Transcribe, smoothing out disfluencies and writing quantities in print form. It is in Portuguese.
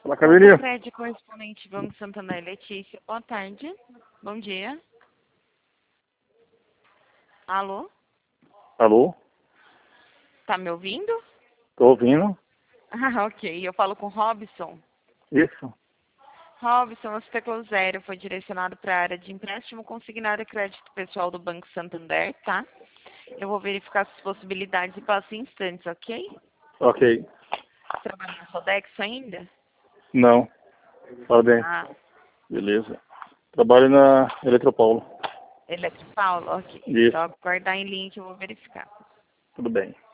Fala, Camilinha. Prédio correspondente Banco Santander, Letícia. Boa tarde. Bom dia. Alô? Alô? Tá me ouvindo? Tô ouvindo. Ah, ok. Eu falo com o Robson. Isso. Robson, você teclou 0, foi direcionado para a área de empréstimo consignado e crédito pessoal do Banco Santander, tá? Eu vou verificar as possibilidades e passo em instantes, ok? Ok. Trabalha na Sodexo ainda? Não. Fala bem. Ah, Beleza. Trabalho na Eletropaulo. Eletropaulo, ok. Isso. Só aguardar em linha que eu vou verificar. Tudo bem.